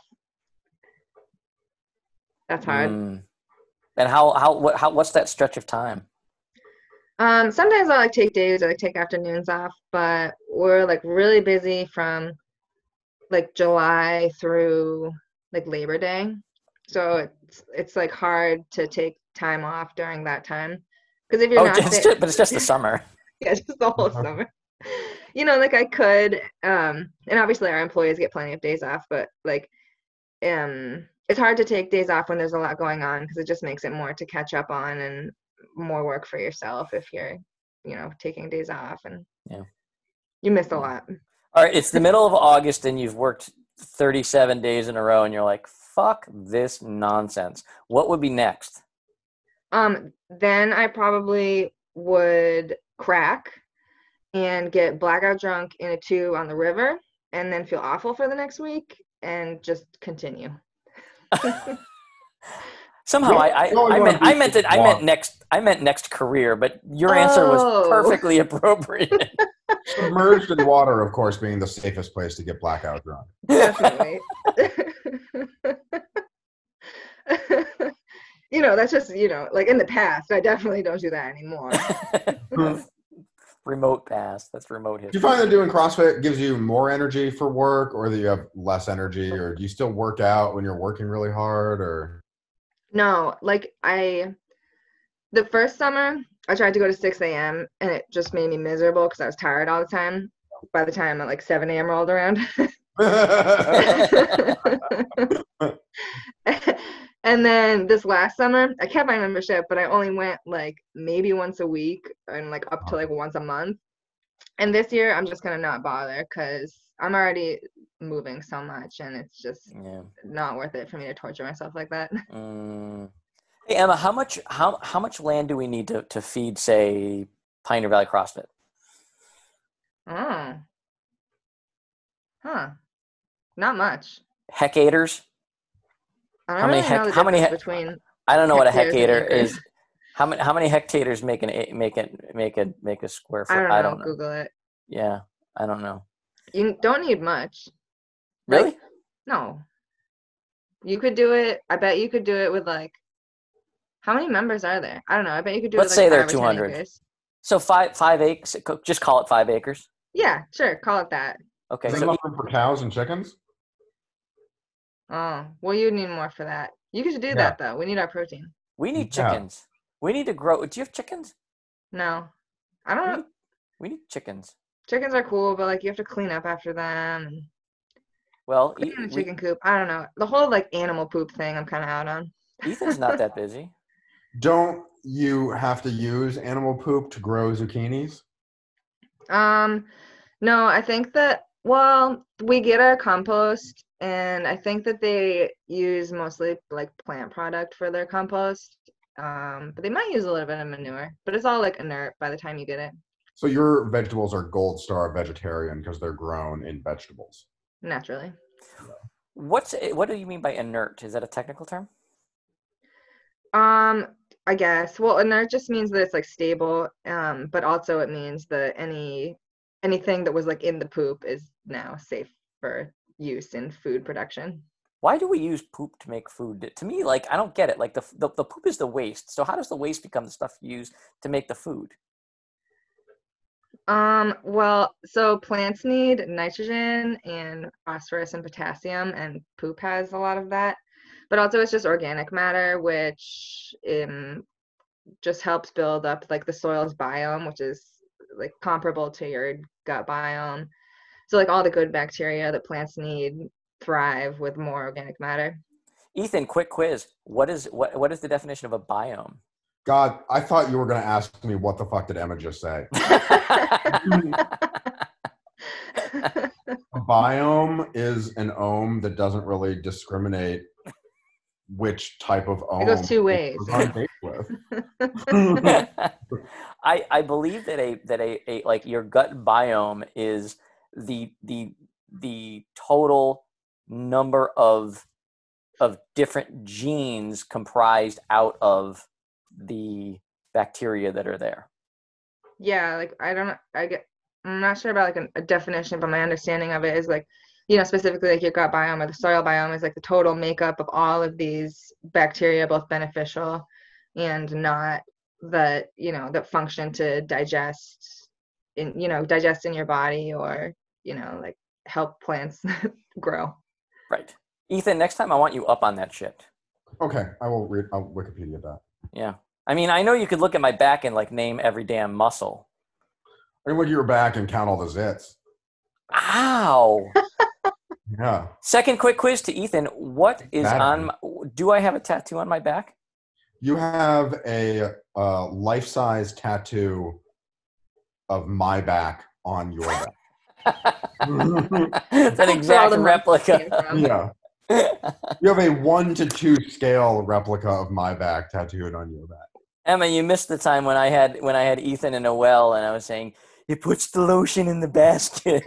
That's hard. Mm. And how how what how what's that stretch of time? Um, sometimes I like take days or like take afternoons off, but we're like really busy from like July through like Labor Day. So it's it's like hard to take time off during that time. Because if you're Oh, not it's there, just, but it's just the summer. yeah, just the whole summer. You know, like I could, um, and obviously our employees get plenty of days off, but like, um, it's hard to take days off when there's a lot going on because it just makes it more to catch up on and more work for yourself if you're, you know, taking days off and Yeah. you miss a lot. All right, it's the middle of August and you've worked thirty-seven days in a row and you're like, fuck this nonsense. What would be next? Um, then I probably would crack and get blackout drunk in a tube on the river and then feel awful for the next week and just continue. Somehow I I, You always I wanna meant be I meant it I walk. meant next I meant next career, but your answer was Oh. perfectly appropriate. Submerged in water, of course, being the safest place to get blackout drunk. Definitely. You know, that's just, you know, like in the past, I definitely don't do that anymore. Remote past. That's remote Do you history. find that doing CrossFit gives you more energy for work, or that you have less energy, or do you still work out when you're working really hard, or? No, like I, the first summer, I tried to go to six a.m. and it just made me miserable because I was tired all the time. By the time like seven a.m. rolled around. And then this last summer, I kept my membership, but I only went like maybe once a week and like up to like once a month. And this year, I'm just gonna not bother because I'm already moving so much, and it's just Yeah. not worth it for me to torture myself like that. Mm. Hey Emma, how much how how much land do we need to, to feed, say, Pioneer Valley CrossFit? Oh, huh? Not much. Hecators? I don't How many really hec- know the how many difference hec- between. I don't know what a hectares and hecator acres. is. How many how many hectares make an a- make it make a make a square foot? I don't know. I don't know. Google it. Yeah, I don't know. You don't need much. Really? Like, no. You could do it. I bet you could do it with like. How many members are there? I don't know. I bet you could do Let's it say with there like are five or ten two hundred. acres. So five five acres. Just call it five acres. Yeah, sure. Call it that. Okay. Is there So enough room for cows and chickens? Oh, well, you need more for that. You could do Yeah. that though. We need our protein. we need Yeah. chickens. We need to grow. Do you have chickens? No, I We don't need, know. we need chickens. Chickens are cool, but like you have to clean up after them. And Well, clean e- the we, chicken coop. I don't know. The whole like animal poop thing. I'm kind of out on. Ethan's not that busy. Don't you have to use animal poop to grow zucchinis? Um, no, I think that, well, we get our compost, and I think that they use mostly like plant product for their compost. Um, but they might use a little bit of manure, but it's all like inert by the time you get it, So your vegetables are gold star vegetarian because they're grown in vegetables. naturally. What's what do you mean by inert? Is that a technical term? Um, I guess. Well, inert just means that it's like stable, um, but also it means that any anything that was like in the poop is now safe for use in food production. Why do we use poop to make food? To me, like, I don't get it. Like, the, the the poop is the waste. So how does the waste become the stuff used to make the food? Um, well, so plants need nitrogen and phosphorus and potassium, and poop has a lot of that. But also it's just organic matter, which um just helps build up like the soil's biome, which is like comparable to your gut biome. So like all the good bacteria that plants need thrive with more organic matter. Ethan, quick quiz. What is what what is the definition of a biome? God, I thought you were going to ask me what the fuck did Emma just say. A biome is an ohm that doesn't really discriminate which type of ohm It goes two ways. it's on date with. I I believe that a that a, a like your gut biome is the the the total number of of different genes comprised out of the bacteria that are there. Yeah, like I don't I get I'm not sure about like a, a definition, but my understanding of it is like, you know, specifically like your gut biome or the soil biome is like the total makeup of all of these bacteria, both beneficial and not, that, you know, that function to digest in, you know, digest in your body, or, you know, like help plants grow. Right. Ethan, next time I want you up on that shit. Okay, I will read. I'll Wikipedia that. Yeah. I mean, I know you could look at my back and like name every damn muscle. I can look at your back and count all the zits. Ow. Yeah. Second quick quiz to Ethan. What is Bad on my, do I have a tattoo on my back? You have a uh, life-size tattoo of my back on your back. It's an exact replica. Yeah. You have a one to two scale replica of my back tattooed on your back. Emma, you missed the time when I had when I had Ethan in a well and I was saying, he puts the lotion in the basket.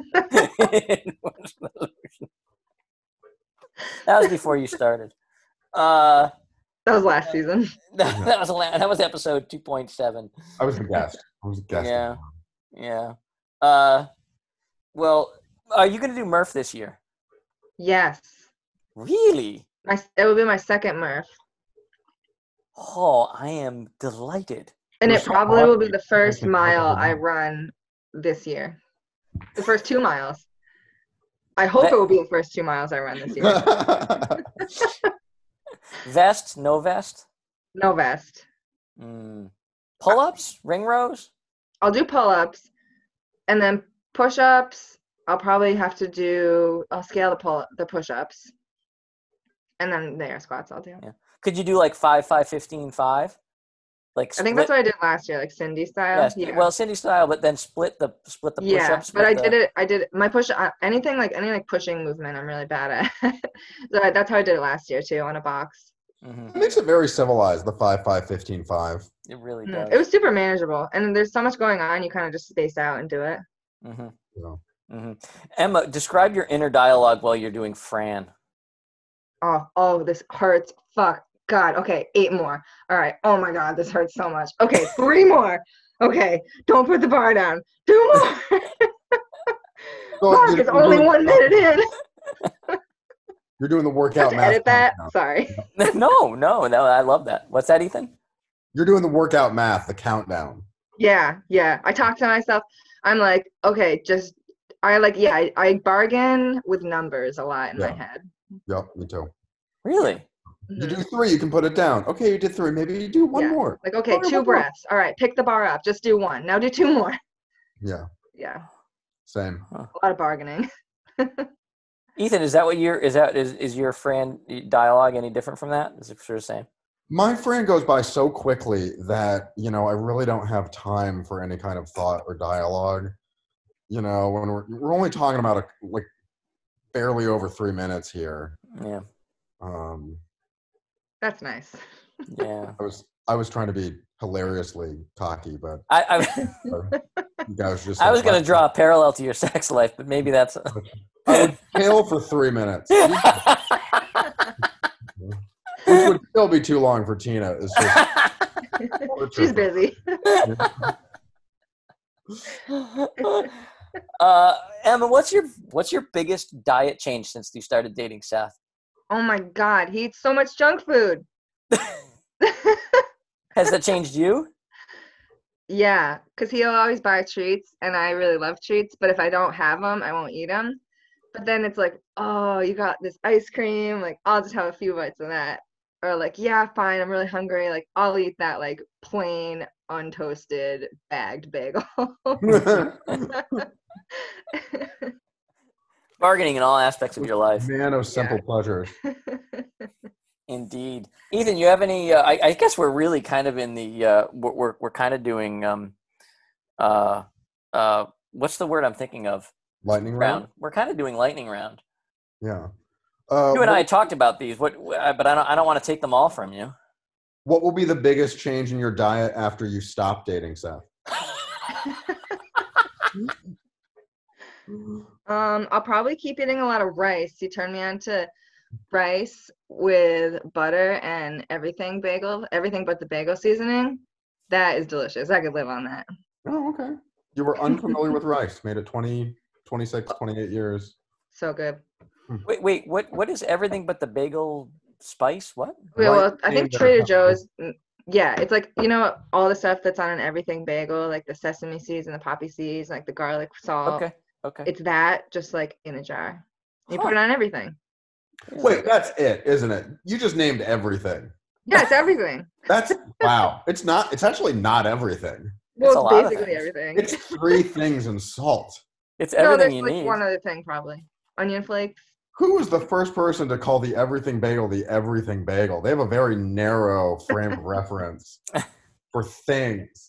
That was before you started. Uh, That was last season. that, that was a, that was episode two point seven. I was the guest. I was the guest. Yeah. Yeah. Uh, well, are you going to do Murph this year? Yes. Really? My, it will be my second Murph. Oh, I am delighted. And We're it so probably hot. will be the first can mile cover I them. run this year. The first two miles. I hope That- it will be the first two miles I run this year. Vest? No vest? No vest. Mm. Pull-ups? Ring rows? I'll do pull-ups, and then push-ups. I'll probably have to do. I'll scale the pull the push-ups, and then the air squats I'll do. Yeah. Could you do like five, five, fifteen, five? Like I think that's what I did last year, like Cindy style. Yes. Yeah. Well, Cindy style, but then split the split the yeah, push-ups. but with I the, did it. I did my push. uh, Anything like any like pushing movement, I'm really bad at. So I- that's how I did it last year too, on a box. Mhm. It makes it very civilized, the five, five, fifteen, five. It really Mm, does. It was super manageable, and there's so much going on. You kind of just space out and do it. Mm-hmm. Yeah. Mm-hmm. Emma, describe your inner dialogue while you're doing Fran. Oh, oh, this hurts. Fuck. God, okay, eight more. All right. Oh my God, this hurts so much. Okay, three more. Okay, don't put the bar down. Two more. So Mark, you're, it's you're only doing, one minute in. you're doing the Have workout to math edit that. countdown. Sorry. no, no, no. I love that. What's that, Ethan? You're doing the workout math, the countdown. Yeah, yeah. I talk to myself. I'm like, okay, just I like, yeah, I, I bargain with numbers a lot in Yeah. my head. Yep, me too. Really? You Mhm. do three, you can put it down. Okay, you did three. Maybe you do one Yeah. more. Like, okay, Okay, two one more. breaths. All right, pick the bar up. Just do one. Now do two more. Yeah, Yeah, same. a lot of bargaining. Ethan, is that what your is that is is your friend dialogue any different from that? Is it sort of the same? My friend goes by so quickly that, you know, I really don't have time for any kind of thought or dialogue. You know, when we're we're only talking about a, like barely over three minutes here. Yeah. Um, That's nice. Yeah. I was I was trying to be hilariously cocky, but I I, uh, you guys just I said, was going to draw a parallel to your sex life, but maybe that's. I would tail for three minutes, which would still be too long for Tina. It's just She's busy. uh, Emma, what's your what's your biggest diet change since you started dating Seth? Oh my God, he eats so much junk food. Has that changed you? Yeah, because he'll always buy treats, and I really love treats, but if I don't have them, I won't eat them. But then it's like, oh, you got this ice cream, like, I'll just have a few bites of that. Or like, yeah, fine, I'm really hungry, like, I'll eat that, like, plain, untoasted, bagged bagel. Bargaining in all aspects of your life. Man of simple Yeah. pleasures. Indeed, Ethan. You have any? Uh, I, I guess we're really kind of in the. Uh, we're we're, we're kind of doing. Um, uh, uh, what's the word I'm thinking of? Lightning round. We're kind of doing lightning round. Yeah. Uh, You and what, I talked about these. What? But I don't. I don't want to take them all from you. what will be the biggest change in your diet after you stop dating Seth? Um, I'll probably keep eating a lot of rice. You turn me on to rice with butter and everything bagel, everything but the bagel seasoning. That is delicious. I could live on that. Oh, okay. You were unfamiliar with rice. Made it twenty, twenty-six, twenty-eight years. So good. Wait, wait. What? What is everything but the bagel spice? What? Yeah, Right well, I think named Trader after- Joe's, mm, yeah, it's like, you know, all the stuff that's on an everything bagel, like the sesame seeds and the poppy seeds, like the garlic salt. Okay. Okay. It's that just like in a jar. You Huh. put it on everything. Wait, that's it, isn't it? You just named everything. Yeah, it's everything. That's wow. It's not. It's actually not everything. Well, a it's lot of basically things. everything. It's three things and salt. It's No, everything there's you like need. one other thing probably. Onion flakes. Who was the first person to call the everything bagel the everything bagel? They have a very narrow frame of reference for things.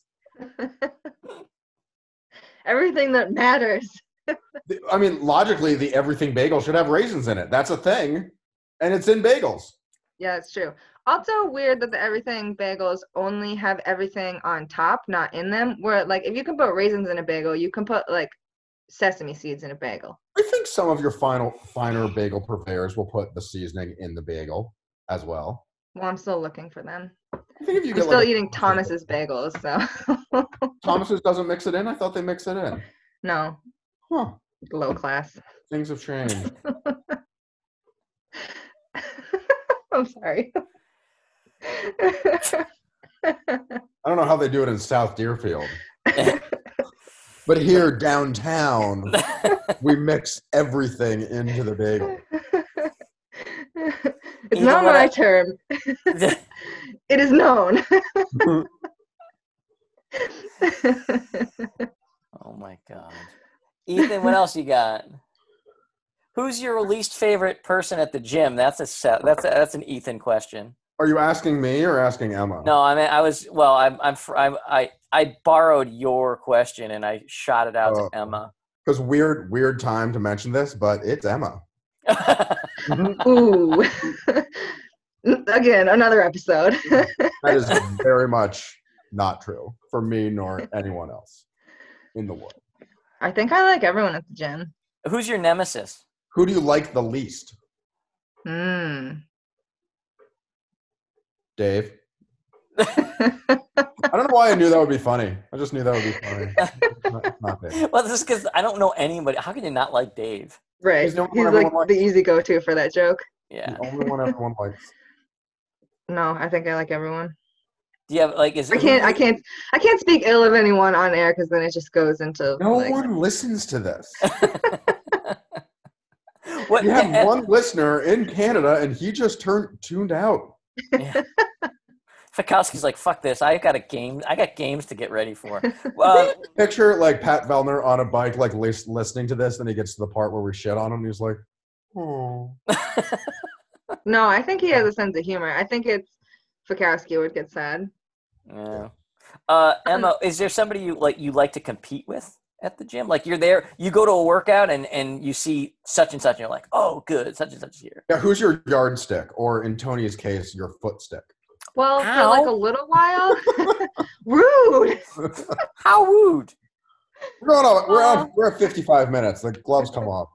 Everything that matters. I mean, logically, the everything bagel should have raisins in it. That's a thing, and it's in bagels. Yeah, it's true. Also weird that the everything bagels only have everything on top, not in them. Where like if you can put raisins in a bagel, you can put like sesame seeds in a bagel. I think some of your final finer bagel purveyors will put the seasoning in the bagel as well. Well, I'm still looking for them. I think if you I'm get still like a- eating Thomas's bagels, so Thomas's doesn't mix it in. I thought they mix it in. no, Huh? low class. Things have changed. I'm sorry. I don't know how they do it in South Deerfield, but here downtown, we mix everything into the bagel. It's You know not what my I- term. It is known. Oh my god. Ethan, what else you got? Who's your least favorite person at the gym? That's a set. That's a, that's an Ethan question. Are you asking me or asking Emma? No, I mean I was well. I'm I'm, fr- I'm I I borrowed your question and I shot it out Oh. to Emma. Because weird, weird time to mention this, but it's Emma. Ooh. Again, another episode. That is very much not true for me nor anyone else in the world. I think I like everyone at the gym. Who's your nemesis? Who do you like the least? Hmm. Dave. I don't know why I knew that would be funny. I just knew that would be funny. Not, not Dave. Well, this is because I don't know anybody. How can you not like Dave? Right. He's He's, the only one like everyone the likes. easy go-to for that joke. Yeah. The only one everyone likes. No, I think I like everyone. Do you have like? Is I can't. I can't. I can't speak ill of anyone on air because then it just goes into. No like, one listens to this. What? You have yeah, one listener in Canada, and he just turned tuned out. Yeah. Fikowski's like, fuck this. I got a game. I got games to get ready for. Uh, Picture like Pat Vellner on a bike, like lis- listening to this, then he gets to the part where we shit on him. And he's like, "Oh." No, I think he has a sense of humor. I think it's Fikowski would get sad. yeah. Uh, Emma, is there somebody you like you like to compete with at the gym? Like you're there, you go to a workout and and you see such and such, and you're like, oh, good, such and such is here. Yeah, who's your yardstick, or in Tony's case, your footstick? Well, Ow. for like a little while. Rude. How rude. No, no, we're Well- on. We're at fifty-five minutes. The gloves come off.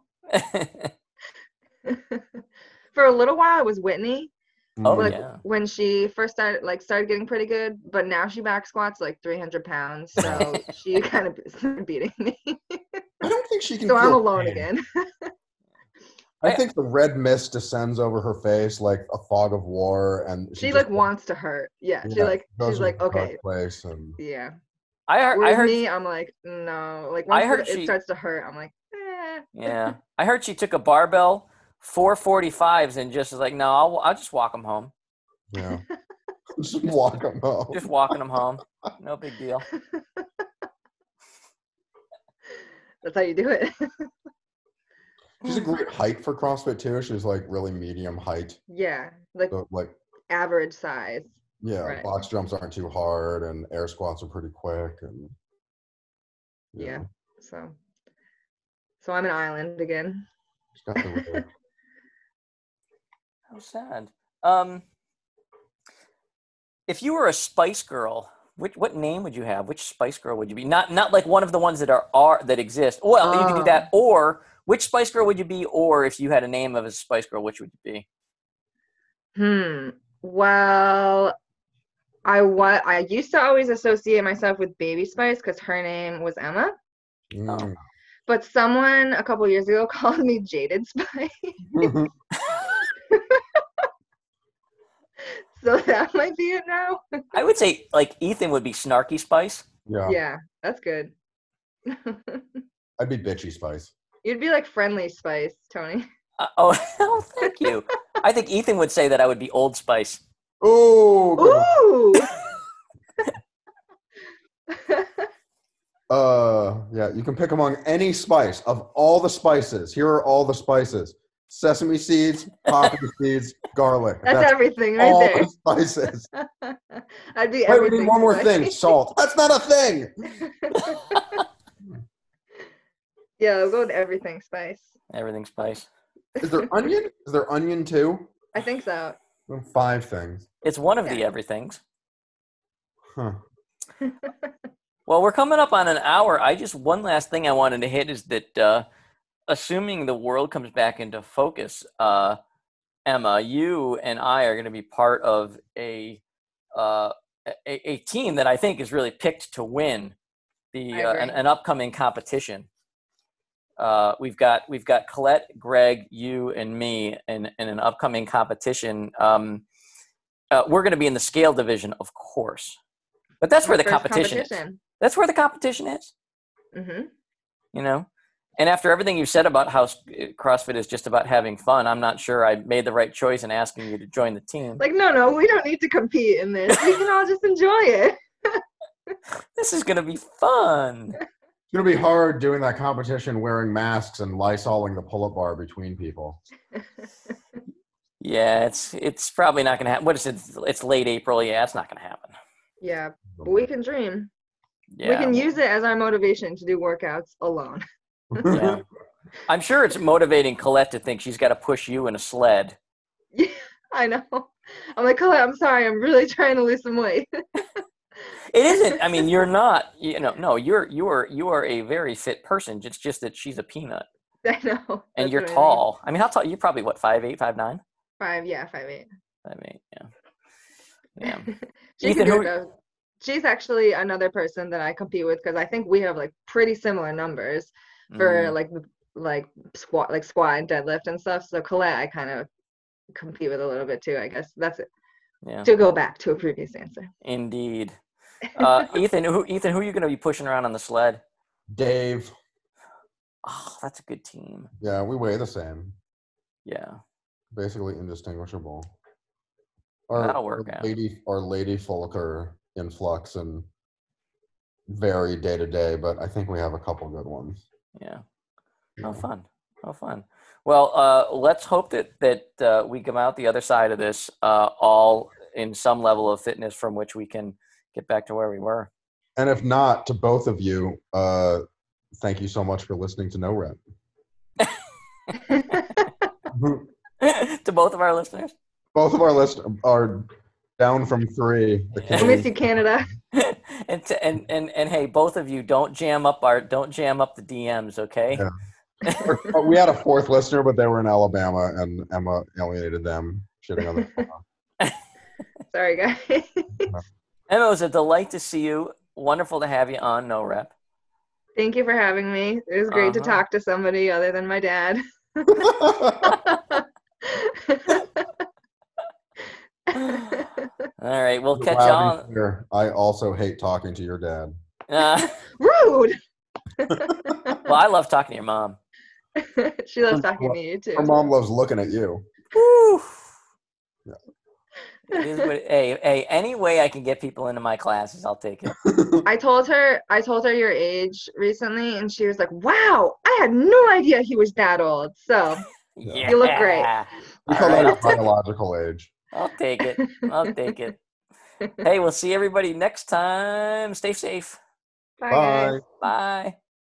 For a little while, it was Whitney. Oh like yeah. when she first started, like started getting pretty good, but now she back squats like three hundred pounds, so she kind of started beating me. I don't think she can. So I'm feel alone pain. again. I think the red mist descends over her face like a fog of war, and She just, like wants to hurt. Yeah, she yeah, like goes she's in like a dark okay, place, and yeah. I heard. I Whereas heard. me, I'm like no. Like I once heard it she- starts to hurt, I'm like eh. Yeah, I heard she took a barbell, four forty-fives, and just was like, no, I'll I'll just walk them home. yeah, just walk them home. Just walking them home. No big deal. That's how you do it. She's a great height for CrossFit too. She's like really medium height. Yeah, like So, like average size. yeah, Right. box jumps aren't too hard, and air squats are pretty quick, and Yeah. So, so I'm an island again. she's got the really- How sad. Um, if you were a Spice Girl, which what name would you have? Which Spice Girl would you be? Not not like one of the ones that are are that exist. Well, you could do that. Or which Spice Girl would you be? Or if you had a name of a Spice Girl, which would you be? Hmm. Well, I wa- I used to always associate myself with Baby Spice because her name was Emma. Mm. But someone a couple years ago called me Jaded Spice. So that might be it now. I would say like Ethan would be Snarky Spice. yeah, Yeah, that's good. I'd be bitchy Spice. You'd be like Friendly Spice, Tony. Uh, oh, oh, thank you. I think Ethan would say that I would be Old Spice. Oh, good one. Ooh. Uh, yeah, you can pick among any spice of all the spices. Here are all the spices: sesame seeds, poppy seeds, garlic. That's, everything right all there. the spices. I'd be Wait, we everything. need one more Spice. thing: salt. That's not a thing. Yeah, I'll go with everything Spice. Everything Spice. Is there onion? Is there onion too? I think so. Well, Five things. It's one of the Yeah. everythings. Huh. Well, we're coming up on an hour. I just one last thing I wanted to hit is that uh, assuming the world comes back into focus, uh, Emma, you and I are going to be part of a, uh, a a team that I think is really picked to win the I uh, agree. an, an upcoming competition. Uh, we've got we've got Colette, Greg, you, and me in, in an upcoming competition. Um, uh, we're going to be in the scale division, of course, but that's My where the first competition, is. competition. That's where the competition is. Mm-hmm. You know, and after everything you said about how s- CrossFit is just about having fun, I'm not sure I made the right choice in asking you to join the team. Like, no, no, we don't need to compete in this. We can all just enjoy it. This is going to be fun. It's gonna be hard doing that competition wearing masks and lysoling the pull-up bar between people. Yeah, it's it's probably not going to happen. What is it? It's late April. Yeah, it's not going to happen. Yeah, but we can dream. Yeah, We can use it as our motivation to do workouts alone. Yeah. I'm sure it's motivating Colette to think she's got to push you in a sled. Yeah, I know. I'm like, Colette, I'm sorry. I'm really trying to lose some weight. It isn't. I mean, you're not. You know, no, you're you are you are a very fit person. It's just that she's a peanut, I know. and That's you're what I mean. tall. I mean, how tall? You're probably what five eight, five nine, Five, yeah, five eight. five eight. Yeah, Yeah. She Ethan, can do who- it though. She's actually another person that I compete with because I think we have like pretty similar numbers for Mm, like like squat like squat and deadlift and stuff. So Colette, I kind of compete with a little bit too. I guess that's it. yeah, To go back to a previous answer. indeed. Uh, Ethan, who Ethan, who are you going to be pushing around on the sled? Dave. Oh, that's a good team. Yeah, we weigh the same. Yeah, Basically indistinguishable. that'll Our, work our out. lady, our lady folk are in flux and vary day to day, but I think we have a couple good ones. Yeah. Yeah. Oh, fun. Oh, fun. Well, uh, let's hope that that uh, we come out the other side of this uh, all in some level of fitness from which we can get back to where we were. And if not, to both of you, uh, thank you so much for listening to No Rep. To both of our listeners. Both of our lists are down from three. The I miss you, Canada. and, to, and and and hey, both of you, don't jam up our don't jam up the D Ms, okay? Yeah. We had a fourth listener, but they were in Alabama, and Emma alienated them, shitting on the. Sorry, guys. Emma, it was a delight to see you. Wonderful to have you on No Rep. Thank you for having me. It was great Uh-huh. to talk to somebody other than my dad. All right, we'll catch Loud on. and clear, I also hate talking to your dad. Uh, Rude. well, I love talking to your mom. She loves talking to you too. Her mom loves looking at you. Woo. Yeah. It is what, hey, hey, any way I can get people into my classes, I'll take it. I told her I told her your age recently and she was like, "Wow, I had no idea he was that old." So, Yeah. You look great. We All call right, that I'll a take, biological age. I'll take it. I'll take it. Hey, we'll see everybody next time. Stay safe. Bye, Bye. guys. Bye.